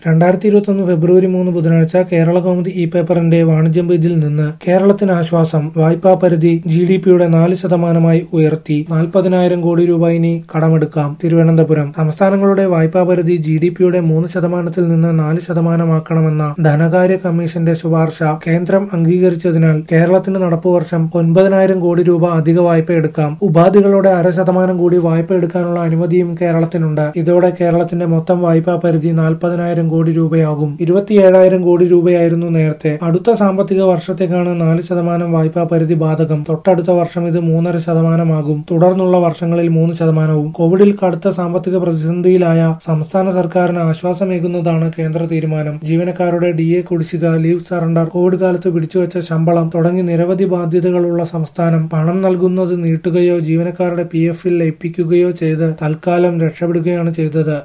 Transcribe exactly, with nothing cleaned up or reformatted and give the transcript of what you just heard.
രണ്ടായിരത്തി ഇരുപത്തൊന്ന് ഫെബ്രുവരി മൂന്ന് ബുധനാഴ്ച കേരളകൗമുദി ഇ പേപ്പറിന്റെ വാണിജ്യം പേജിൽ നിന്ന് കേരളത്തിന് ആശ്വാസം. വായ്പാ പരിധി ജി ഡി പിയുടെ നാല് ശതമാനമായി ഉയർത്തി. നാൽപ്പതിനായിരം കോടി രൂപ ഇനി കടമെടുക്കാം. തിരുവനന്തപുരം സംസ്ഥാനങ്ങളുടെ വായ്പാ പരിധി ജി ഡി പിയുടെ മൂന്ന് ശതമാനത്തിൽ നിന്ന് നാല് ശതമാനമാക്കണമെന്ന ധനകാര്യ കമ്മീഷന്റെ ശുപാർശ കേന്ദ്രം അംഗീകരിച്ചതിനാൽ കേരളത്തിന് നടപ്പുവർഷം ഒൻപതിനായിരം കോടി രൂപ അധിക വായ്പ എടുക്കാം. ഉപാധികളോടെ അര ശതമാനം കൂടി വായ്പ എടുക്കാനുള്ള അനുമതിയും കേരളത്തിനുണ്ട്. ഇതോടെ കേരളത്തിന്റെ മൊത്തം വായ്പാ പരിധി നാൽപ്പതിനായിരം കോടി രൂപയാകും. ഇരുപത്തിയേഴായിരം കോടി രൂപയായിരുന്നു നേരത്തെ. അടുത്ത സാമ്പത്തിക വർഷത്തേക്കാണ് നാല് ശതമാനം വായ്പാ പരിധി ബാധകം. തൊട്ടടുത്ത വർഷം ഇത് മൂന്നര ശതമാനമാകും. തുടർന്നുള്ള വർഷങ്ങളിൽ മൂന്ന് ശതമാനവും. കോവിഡിൽ കടുത്ത സാമ്പത്തിക പ്രതിസന്ധിയിലായ സംസ്ഥാന സർക്കാരിന് ആശ്വാസമേകുന്നതാണ് കേന്ദ്ര തീരുമാനം. ജീവനക്കാരുടെ ഡി എ കുടിശ്ശിക, ലീവ് സറണ്ടർ, കോവിഡ് കാലത്ത് പിടിച്ചുവച്ച ശമ്പളം തുടങ്ങി നിരവധി ബാധ്യതകളുള്ള സംസ്ഥാനം പണം നൽകുന്നത് നീട്ടുകയോ ജീവനക്കാരുടെ പി എഫിൽ ലയിപ്പിക്കുകയോ ചെയ്ത് തൽക്കാലം രക്ഷപ്പെടുകയാണ് ചെയ്തത്.